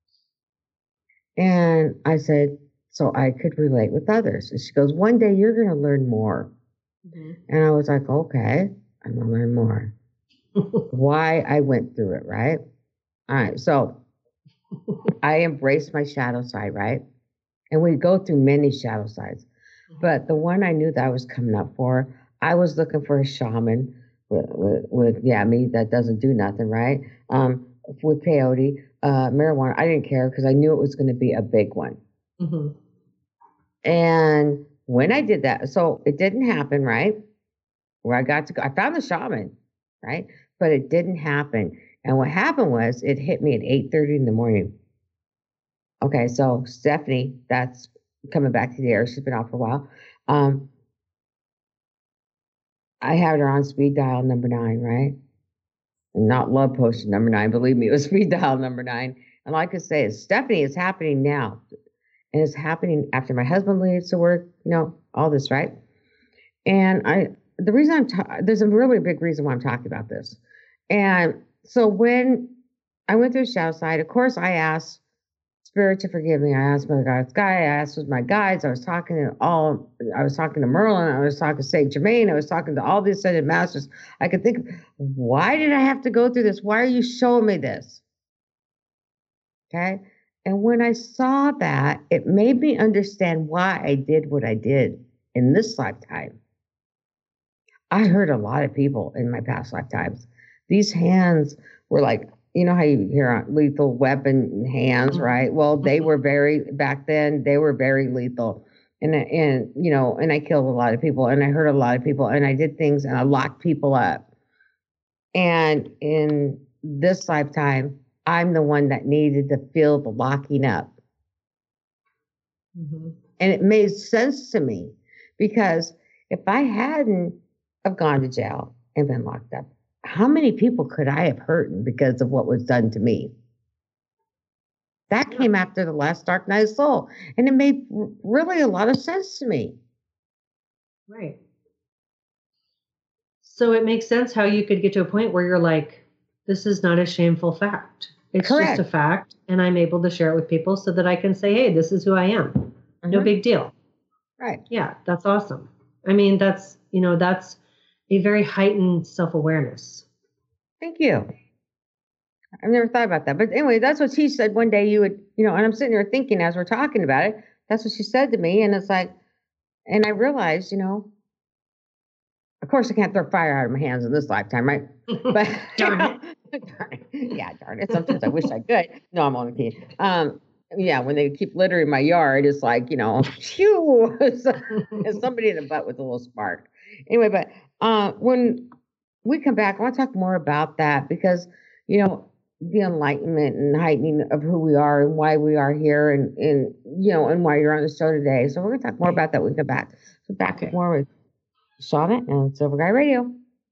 S3: And I said, so I could relate with others. And she goes, one day you're going to learn more. Mm-hmm. And I was like, okay, I'm going to learn more. Why I went through it, right? All right, so I embraced my shadow side, right? And we go through many shadow sides. But the one I knew that I was coming up for, I was looking for a shaman with, with, with yeah, me that doesn't do nothing, right? Um, with peyote, uh, marijuana, I didn't care because I knew it was going to be a big one. Mm-hmm. And when I did that, so it didn't happen, right? Where I got to go, I found the shaman, right? But it didn't happen. And what happened was it hit me at eight thirty in the morning. Okay, so Stephanie, that's coming back to the air. She's been off for a while. Um, I had her on speed dial number nine, right? Not love potion number nine. Believe me, it was speed dial number nine. And like I say, Stephanie, it's happening now. And it's happening after my husband leaves to work, you know, all this, right? And I, the reason I'm, ta- there's a really big reason why I'm talking about this. And so when I went through the shadow side, of course, I asked Spirit to forgive me. I asked my God's guy. I asked with my guides. I was talking to all, I was talking to Merlin. I was talking to Saint Germain. I was talking to all the ascended masters. I could think, why did I have to go through this? Why are you showing me this? Okay. And when I saw that, it made me understand why I did what I did in this lifetime. I hurt a lot of people in my past lifetimes. These hands were like, you know how you hear lethal weapon hands, right? Well, they were very, back then, they were very lethal. And, and, you know, and I killed a lot of people and I hurt a lot of people and I did things and I locked people up. And in this lifetime, I'm the one that needed to feel the locking up. Mm-hmm. And it made sense to me because if I hadn't have gone to jail and been locked up, how many people could I have hurt because of what was done to me? That came after the last Dark Night of Soul. And it made really a lot of sense to me.
S4: Right. So it makes sense how you could get to a point where you're like, this is not a shameful fact. It's Correct. Just a fact. And I'm able to share it with people so that I can say, hey, this is who I am. Mm-hmm. No big deal.
S3: Right.
S4: Yeah, that's awesome. I mean, that's, you know, that's a very heightened self-awareness.
S3: Thank you. I've never thought about that. But anyway, that's what she said one day you would, you know, and I'm sitting there thinking as we're talking about it, that's what she said to me. And it's like, and I realized, you know, of course I can't throw fire out of my hands in this lifetime, right? But darn it. darn it. Yeah, darn it. Sometimes I wish I could. No, I'm only kidding. Um, yeah, when they keep littering my yard, it's like, you know, phew, it's somebody in the butt with a little spark. Anyway, but uh, when we come back, I want to talk more about that because, you know, the enlightenment and heightening of who we are and why we are here and, and you know, and why you're on the show today. So we're going to talk more about that when we come back. So back okay. more with Shauna and Silver Guy Radio.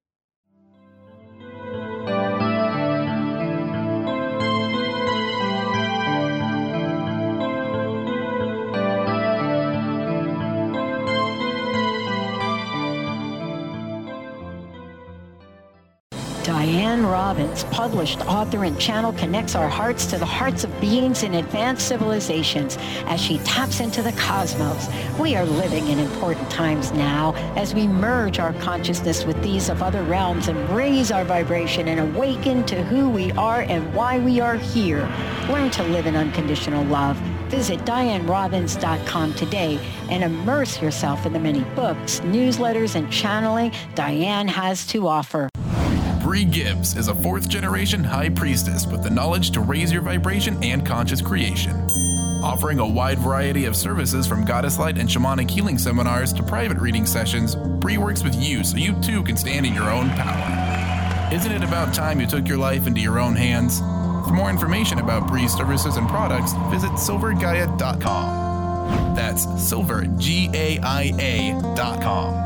S5: Diane Robbins, published author and channel, connects our hearts to the hearts of beings in advanced civilizations as she taps into the cosmos. We are living in important times now as we merge our consciousness with these of other realms and raise our vibration and awaken to who we are and why we are here. Learn to live in unconditional love. Visit Diane Robbins dot com today and immerse yourself in the many books, newsletters, and channeling Diane has to offer.
S2: Bree Gibbs is a fourth-generation high priestess with the knowledge to raise your vibration and conscious creation. Offering a wide variety of services from Goddess Light and Shamanic Healing Seminars to private reading sessions, Bree works with you so you too can stand in your own power. Isn't it about time you took your life into your own hands? For more information about Bree's services and products, visit silver gaia dot com. That's silver, G A I A dot com.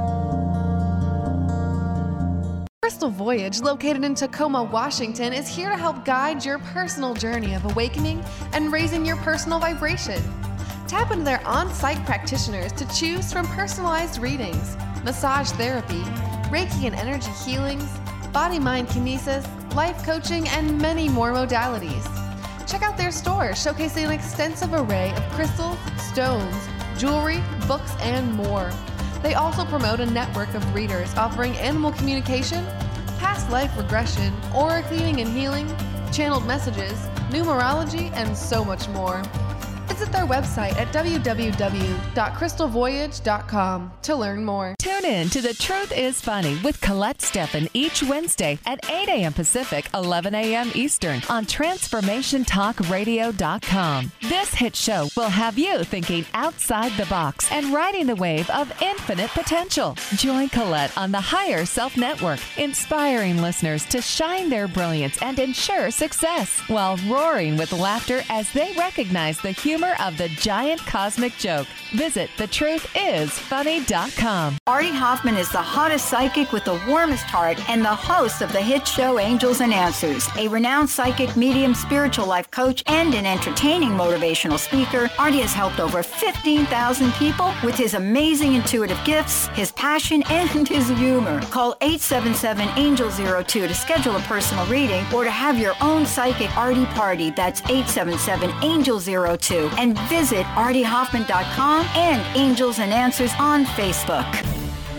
S7: Crystal Voyage, located in Tacoma, Washington, is here to help guide your personal journey of awakening and raising your personal vibration. Tap into their on-site practitioners to choose from personalized readings, massage therapy, Reiki and energy healings, body-mind kinesis, life coaching, and many more modalities. Check out their store, showcasing an extensive array of crystals, stones, jewelry, books, and more. They also promote a network of readers offering animal communication, past life regression, aura cleaning and healing, channeled messages, numerology, and so much more. Visit their website at w w w dot crystal voyage dot com to learn more.
S10: Tune in to The Truth is Funny with Colette Steffen each Wednesday at eight a.m. Pacific, eleven a.m. Eastern on transformation talk radio dot com. This hit show will have you thinking outside the box and riding the wave of infinite potential. Join Colette on the Higher Self Network, inspiring listeners to shine their brilliance and ensure success while roaring with laughter as they recognize the humor of the giant cosmic joke. Visit the truth is funny dot com.
S5: Artie Hoffman is the hottest psychic with the warmest heart and the host of the hit show Angels and Answers. A renowned psychic, medium, spiritual life coach, and an entertaining motivational speaker, Artie has helped over fifteen thousand people with his amazing intuitive gifts, his passion, and his humor. Call eight seven seven, angel zero two to schedule a personal reading or to have your own psychic Artie party. That's eight seven seven, angel zero two. And visit artie hoffman dot com and Angels and Answers on Facebook.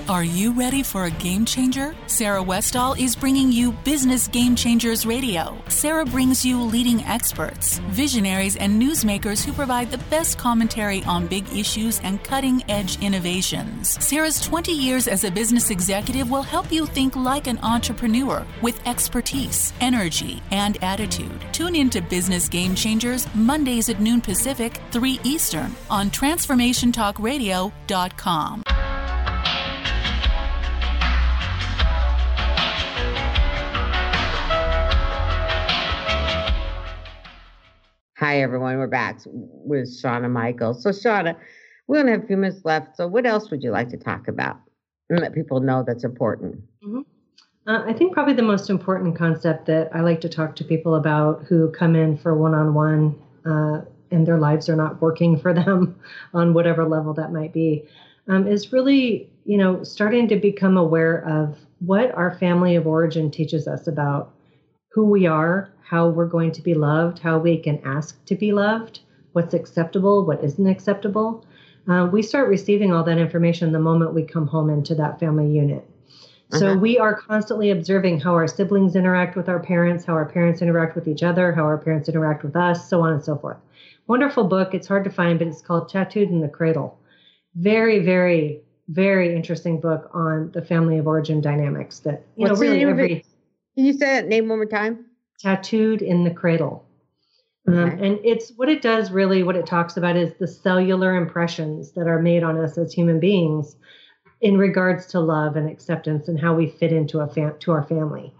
S11: Are you ready for a game changer? Sarah Westall is bringing you Business Game Changers Radio. Sarah brings you leading experts, visionaries, and newsmakers who provide the best commentary on big issues and cutting-edge innovations. Sarah's twenty years as a business executive will help you think like an entrepreneur with expertise, energy, and attitude. Tune into Business Game Changers Mondays at noon Pacific, three Eastern on transformation talk radio dot com.
S3: Hi, everyone. We're back with Shauna Michaels. So, Shauna, we only have a few minutes left. So what else would you like to talk about and let people know that's important?
S4: Mm-hmm. Uh, I think probably the most important concept that I like to talk to people about who come in for one-on-one uh, and their lives are not working for them on whatever level that might be um, is really, you know, starting to become aware of what our family of origin teaches us about who we are, how we're going to be loved, how we can ask to be loved, what's acceptable, what isn't acceptable. Uh, we start receiving all that information the moment we come home into that family unit. So uh-huh. we are constantly observing how our siblings interact with our parents, how our parents interact with each other, how our parents interact with us, so on and so forth. Wonderful book. It's hard to find, but it's called Tattooed in the Cradle. Very, very, very interesting book on the family of origin dynamics that, you What's know, really every...
S3: Can you say that name one more time?
S4: Tattooed in the Cradle. Okay. Um, and it's what it does really, what it talks about is the cellular impressions that are made on us as human beings in regards to love and acceptance and how we fit into a fam- to our family.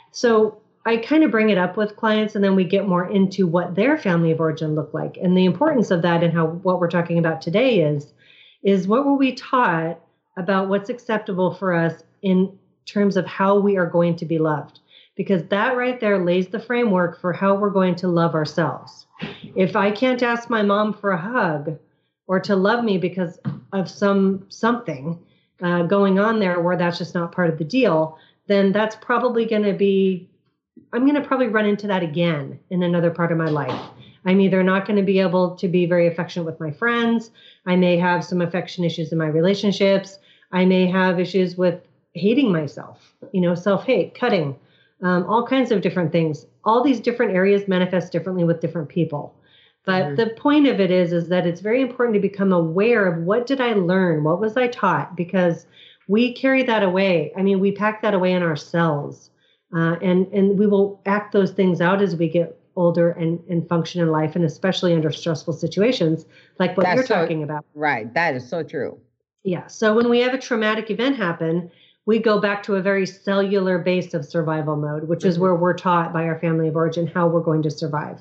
S4: So I kind of bring it up with clients and then we get more into what their family of origin looked like. And the importance of that and how what we're talking about today is, is what were we taught about what's acceptable for us in terms of how we are going to be loved? Because that right there lays the framework for how we're going to love ourselves. If I can't ask my mom for a hug or to love me because of some something uh, going on there where that's just not part of the deal, then that's probably going to be, I'm going to probably run into that again in another part of my life. I'm either not going to be able to be very affectionate with my friends. I may have some affection issues in my relationships. I may have issues with hating myself, you know, self-hate, cutting. Um, all kinds of different things. All these different areas manifest differently with different people. But mm-hmm. the point of it is, is that it's very important to become aware of what did I learn? What was I taught? Because we carry that away. I mean, we pack that away in our cells. Uh, and, and we will act those things out as we get older and, and function in life, and especially under stressful situations like what That's you're so, talking about.
S3: Right. That is so true.
S4: Yeah. So when we have a traumatic event happen, we go back to a very cellular base of survival mode, which mm-hmm. is where we're taught by our family of origin how we're going to survive.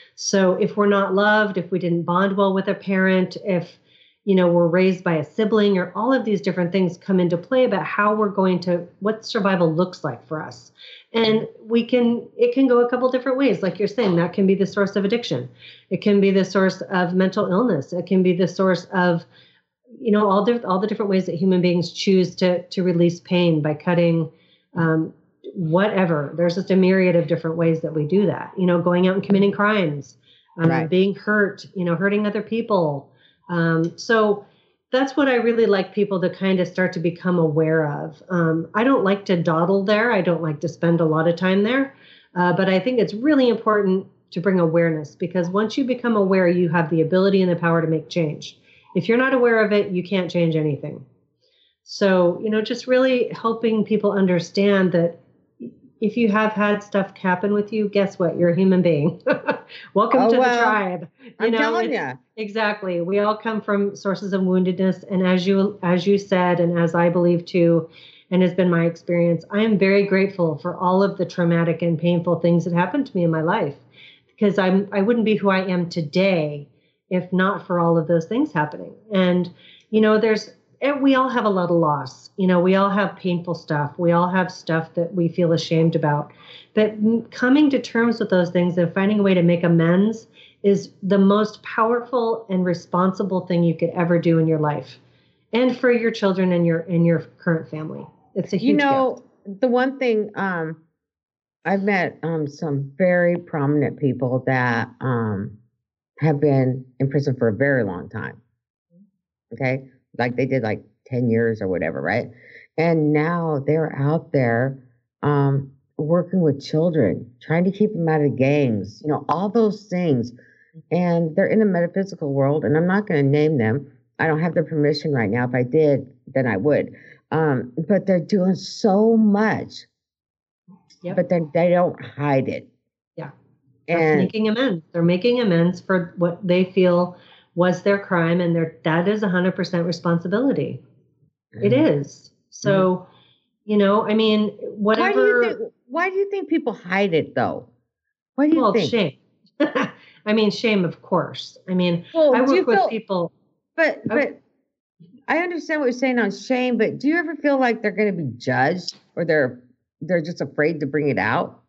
S4: So if we're not loved, if we didn't bond well with a parent, if, you know, we're raised by a sibling, or all of these different things come into play about how we're going to, what survival looks like for us. And we can, it can go a couple different ways. Like you're saying, that can be the source of addiction. It can be the source of mental illness. It can be the source of, you know, all the all the different ways that human beings choose to to release pain by cutting, um, whatever. There's just a myriad of different ways that we do that. You know, going out and committing crimes, um, right. being hurt, you know, hurting other people. Um, so that's what I really like people to kind of start to become aware of. Um, I don't like to dawdle there. I don't like to spend a lot of time there, uh, but I think it's really important to bring awareness, because once you become aware, you have the ability and the power to make change. If you're not aware of it, you can't change anything. So, you know, just really helping people understand that if you have had stuff happen with you, guess what? You're a human being. Welcome oh, to well, the tribe. You
S3: I'm
S4: know,
S3: telling you.
S4: Exactly. We all come from sources of woundedness. And as you, as you said, and as I believe too, and has been my experience, I am very grateful for all of the traumatic and painful things that happened to me in my life, because I'm, I wouldn't be who I am today if not for all of those things happening. And, you know, there's, we all have a lot of loss. You know, we all have painful stuff. We all have stuff that we feel ashamed about. But coming to terms with those things and finding a way to make amends is the most powerful and responsible thing you could ever do in your life, and for your children and your, and your current family. It's a huge
S3: You know,
S4: gift.
S3: The one thing, um, I've met um, some very prominent people that, um, have been in prison for a very long time. Okay. Like they did like ten years or whatever. Right. And now they're out there um, working with children, trying to keep them out of gangs, you know, all those things. And they're in the metaphysical world, and I'm not going to name them. I don't have their permission right now. If I did, then I would. Um, but they're doing so much, yep. but then they don't hide it.
S4: Yeah. And making amends. They're making amends for what they feel was their crime, and their that is one hundred percent responsibility. Mm-hmm. It is. So, mm-hmm. you know, I mean, whatever.
S3: Why do you think, why do you think people hide it, though? Why do you
S4: well,
S3: think?
S4: Shame. I mean, shame, of course. I mean, well, I work with feel, people.
S3: But, but I understand what you're saying on shame, but do you ever feel like they're going to be judged, or they're they're just afraid to bring it out?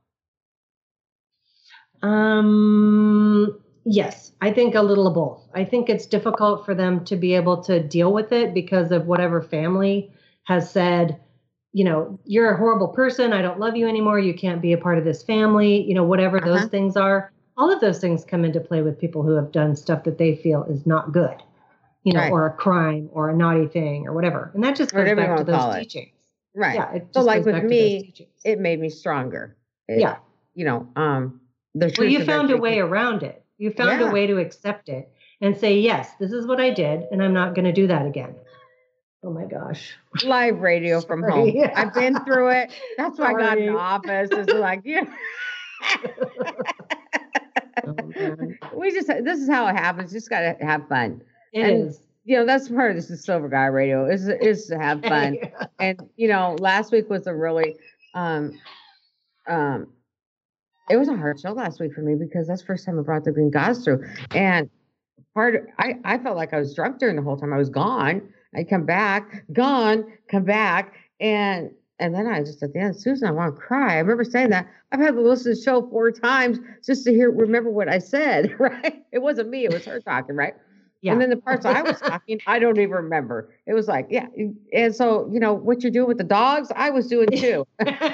S4: Um. Yes, I think a little of both. I think it's difficult for them to be able to deal with it because of whatever family has said, you know, you're a horrible person. I don't love you anymore. You can't be a part of this family. You know, whatever uh-huh. those things are. All of those things come into play with people who have done stuff that they feel is not good, you know, right. or a crime or a naughty thing or whatever. And that just goes
S3: whatever
S4: back to those teachings.
S3: It. Right. Yeah. It so like with me, it made me stronger. It,
S4: yeah.
S3: You know, um, the
S4: well, you found a way around it. You found yeah. a way to accept it and say, yes, this is what I did, and I'm not going to do that again. Oh my gosh.
S3: Live radio from home. Yeah. I've been through it. That's why I got in the office. It's like, yeah. oh, we just, this is how it happens. Just got to have fun.
S4: It
S3: and,
S4: is.
S3: You know, that's part of this is Silver Guy Radio is, is to have fun. yeah. And, you know, last week was a really, um, um, it was a hard show last week for me because that's the first time I brought the Green Gods through. And part of, I, I felt like I was drunk during the whole time I was gone. I'd come back, gone, come back. And and then I just at the end, Susan, I want to cry. I remember saying that. I've had to listen to the show four times just to hear, remember what I said, right? It wasn't me. It was her talking, right? Yeah. And then the parts I was talking, I don't even remember. It was like, yeah. And so, you know, what you're doing with the dogs, I was doing too.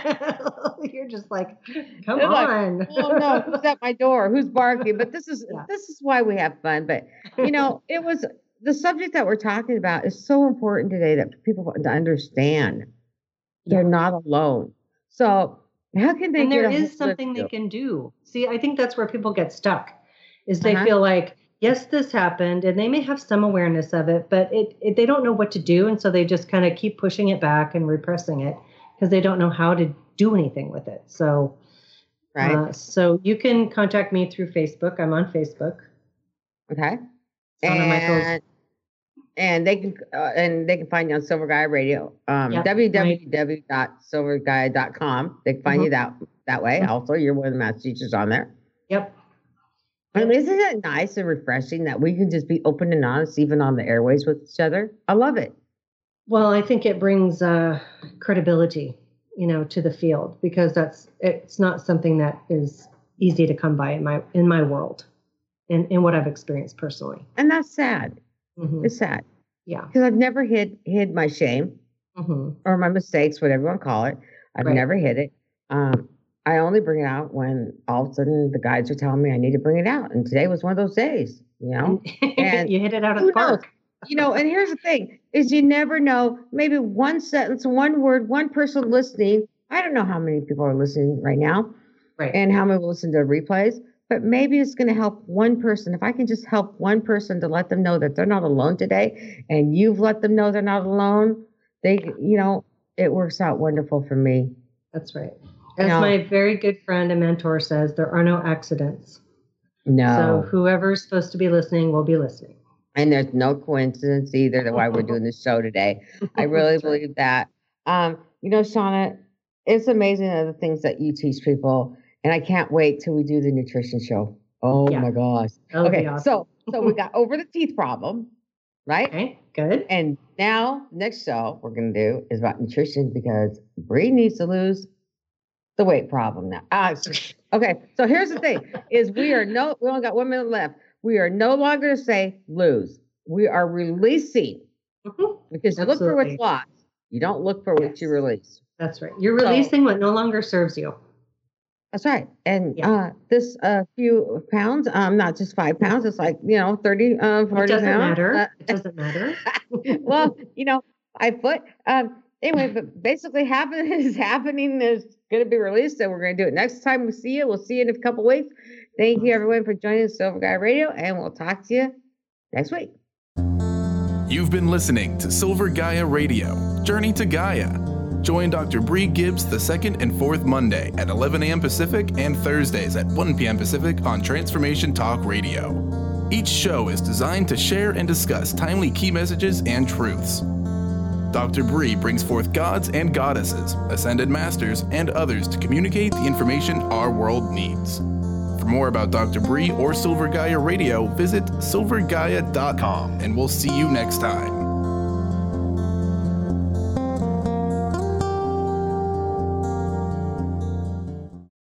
S4: You're just like, come on.
S3: Like, oh no, who's at my door? Who's barking? But this is yeah. this is why we have fun. But you know, it was the subject that we're talking about is so important today that people understand yeah. they're not alone. So how can they?
S4: And
S3: get
S4: there is something they can do. See, I think that's where people get stuck. Is they uh-huh. feel like, yes, this happened, and they may have some awareness of it, but it, it they don't know what to do, and so they just kind of keep pushing it back and repressing it because they don't know how to do anything with it. So,
S3: right.
S4: Uh, so you can contact me through Facebook. I'm on Facebook.
S3: Okay. And, and they can uh, and they can find you on Silver Guy Radio. Um, yep. w w w dot silver guy dot com. They can find mm-hmm. you that that way. Mm-hmm. Also, you're one of the master teachers on there.
S4: Yep.
S3: I mean, isn't it nice and refreshing that we can just be open and honest even on the airways with each other? I love it.
S4: Well, I think it brings uh, credibility, you know, to the field because that's it's not something that is easy to come by in my in my world, in, in what I've experienced personally.
S3: And that's sad. Mm-hmm. It's sad.
S4: Yeah,
S3: because I've never hid hid my shame
S4: mm-hmm.
S3: or my mistakes, whatever you want to call it. I've right. never hid it. Um, I only bring it out when all of a sudden the guides are telling me I need to bring it out. And today was one of those days, you know, and
S4: you hit it out of the park.
S3: Knows? You know, and here's the thing is you never know, maybe one sentence, one word, one person listening. I don't know how many people are listening right now
S4: right.
S3: and how many will listen to replays, but maybe it's going to help one person. If I can just help one person to let them know that they're not alone today and you've let them know they're not alone, they, you know, it works out wonderful for me.
S4: That's right. As no. my very good friend and mentor says, there are no accidents.
S3: No.
S4: So whoever's supposed to be listening will be listening.
S3: And there's no coincidence either to why we're doing this show today. I really That's believe right. that. Um, you know, Shauna, it's amazing the things that you teach people. And I can't wait till we do the nutrition show. Oh yeah. my gosh.
S4: That'll
S3: okay,
S4: awesome.
S3: so so we got over the teeth problem, right?
S4: Okay, good.
S3: And now next show we're gonna do is about nutrition because Bree needs to lose the weight problem now. Uh, okay, so here's the thing: is we are no, we only got one minute left. We are no longer to say lose. We are releasing
S4: mm-hmm.
S3: because you Absolutely. Look for what's lost. You don't look for yes. what you release.
S4: That's right. You're releasing so, what no longer serves you.
S3: That's right. And yeah. uh, this uh, few pounds, um, not just five pounds. It's like you know, thirty, uh, forty
S4: it doesn't
S3: pounds.
S4: Matter.
S3: Uh,
S4: it doesn't matter.
S3: Well, you know, five foot. Um, anyway, but basically happening is happening. Is going to be released, so we're going to do it next time we see you. We'll see you in a couple weeks. Thank you, everyone, for joining Silver Guy Radio, and we'll talk to you next week.
S2: You've been listening to Silver Gaia Radio, Journey to Gaia. Join Doctor Bree Gibbs the second and fourth Monday at eleven a.m. Pacific and Thursdays at one p.m. Pacific on Transformation Talk Radio. Each show is designed to share and discuss timely key messages and truths. Doctor Bree brings forth gods and goddesses, ascended masters, and others to communicate the information our world needs. For more about Doctor Bree or Silver Gaia Radio, visit silver gaia dot com, and we'll see you next time.